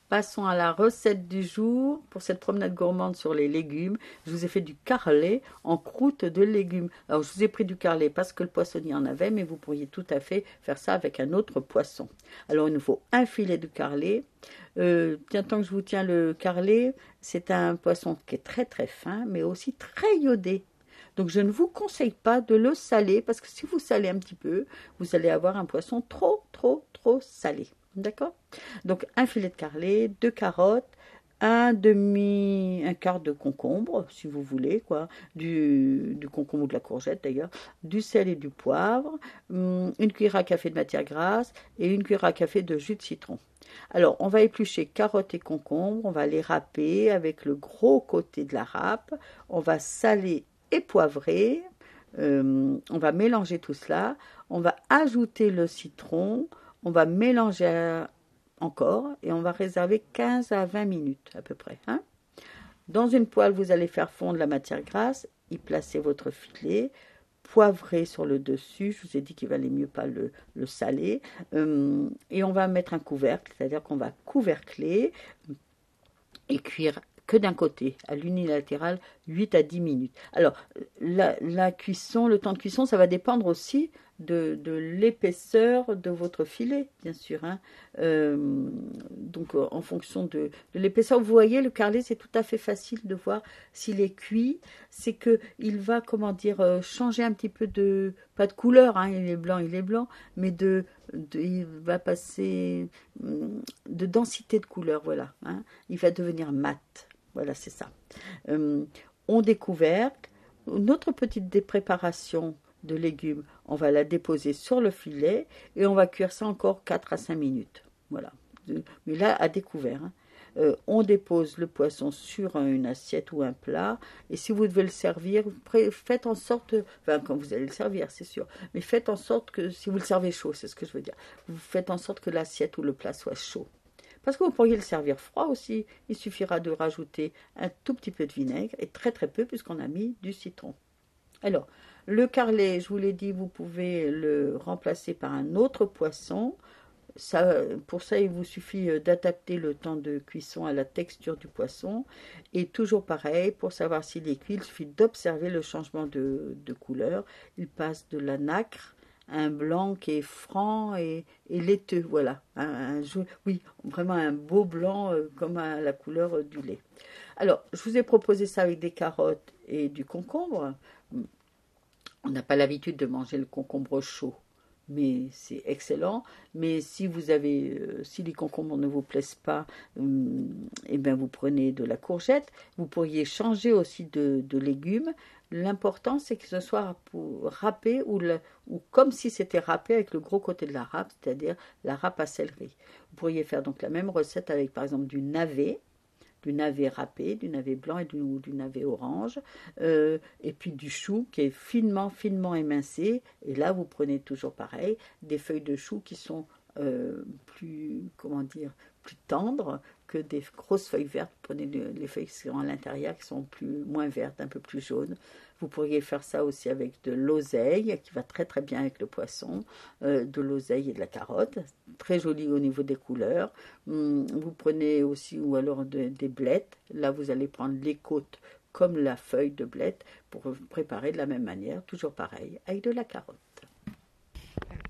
Passons à la recette du jour. Pour cette promenade gourmande sur les légumes, je vous ai fait du carlet en croûte de légumes. Alors, je vous ai pris du carlet parce que le poissonnier en avait, mais vous pourriez tout à fait faire ça avec un autre poisson. Alors, il nous faut un filet de carlet. Tiens, tant que je vous tiens le carlet, c'est un poisson qui est très très fin, mais aussi très iodé. Donc, je ne vous conseille pas de le saler parce que si vous salez un petit peu, vous allez avoir un poisson trop salé. D'accord? Donc, un filet de carlet, 2 carottes, un quart de concombre, si vous voulez, quoi, du concombre ou de la courgette d'ailleurs, du sel et du poivre, une cuillère à café de matière grasse et une cuillère à café de jus de citron. Alors, on va éplucher carottes et concombres, on va les râper avec le gros côté de la râpe, on va saler et poivrer, on va mélanger tout cela, on va ajouter le citron, on va mélanger encore et on va réserver 15 à 20 minutes à peu près. Hein. Dans une poêle, vous allez faire fondre la matière grasse, y placer votre filet, poivrer sur le dessus. Je vous ai dit qu'il valait mieux pas le saler. Et on va mettre un couvercle, c'est-à-dire qu'on va couvercler et cuire que d'un côté, à l'unilatéral, 8 à 10 minutes. Alors, la cuisson, le temps de cuisson, ça va dépendre aussi de l'épaisseur de votre filet, bien sûr. Hein. Donc, en fonction de l'épaisseur, vous voyez, le carlet, c'est tout à fait facile de voir s'il est cuit. C'est qu'il va, comment dire, changer un petit peu de, pas de couleur, hein, il est blanc, mais il va passer de densité de couleur, voilà. Hein. Il va devenir mat. Voilà, c'est ça. On découvert notre petite préparation de légumes. On va la déposer sur le filet et on va cuire ça encore 4 à 5 minutes. Voilà. Mais là, à découvert. Hein. On dépose le poisson sur une assiette ou un plat. Et si vous devez le servir, faites en sorte, enfin quand vous allez le servir, c'est sûr, mais faites en sorte que, si vous le servez chaud, c'est ce que je veux dire, vous faites en sorte que l'assiette ou le plat soit chaud. Parce que vous pourriez le servir froid aussi. Il suffira de rajouter un tout petit peu de vinaigre et très peu puisqu'on a mis du citron. Alors, le carlet, je vous l'ai dit, vous pouvez le remplacer par un autre poisson. Pour ça, il vous suffit d'adapter le temps de cuisson à la texture du poisson. Et toujours pareil, pour savoir s'il est cuit, il suffit d'observer le changement de couleur. Il passe de la nacre, un blanc qui est franc et laiteux, voilà. Oui, vraiment un beau blanc comme à la couleur du lait. Alors, je vous ai proposé ça avec des carottes et du concombre. On n'a pas l'habitude de manger le concombre chaud, mais c'est excellent. Mais si si les concombres ne vous plaisent pas, eh bien vous prenez de la courgette. Vous pourriez changer aussi de légumes. L'important, c'est que ce soit râpé ou comme si c'était râpé avec le gros côté de la râpe, c'est-à-dire la râpe à céleri. Vous pourriez faire donc la même recette avec, par exemple, du navet râpé, du navet blanc et du navet orange, et puis du chou qui est finement émincé. Et là, vous prenez toujours pareil, des feuilles de chou qui sont plus tendres que des grosses feuilles vertes. Vous prenez les feuilles qui sont à l'intérieur, qui sont moins vertes, un peu plus jaunes. Vous pourriez faire ça aussi avec de l'oseille, qui va très bien avec le poisson, de l'oseille et de la carotte, très joli au niveau des couleurs. Vous prenez aussi, ou alors des blettes. Là, vous allez prendre les côtes comme la feuille de blette pour préparer de la même manière, toujours pareil, avec de la carotte.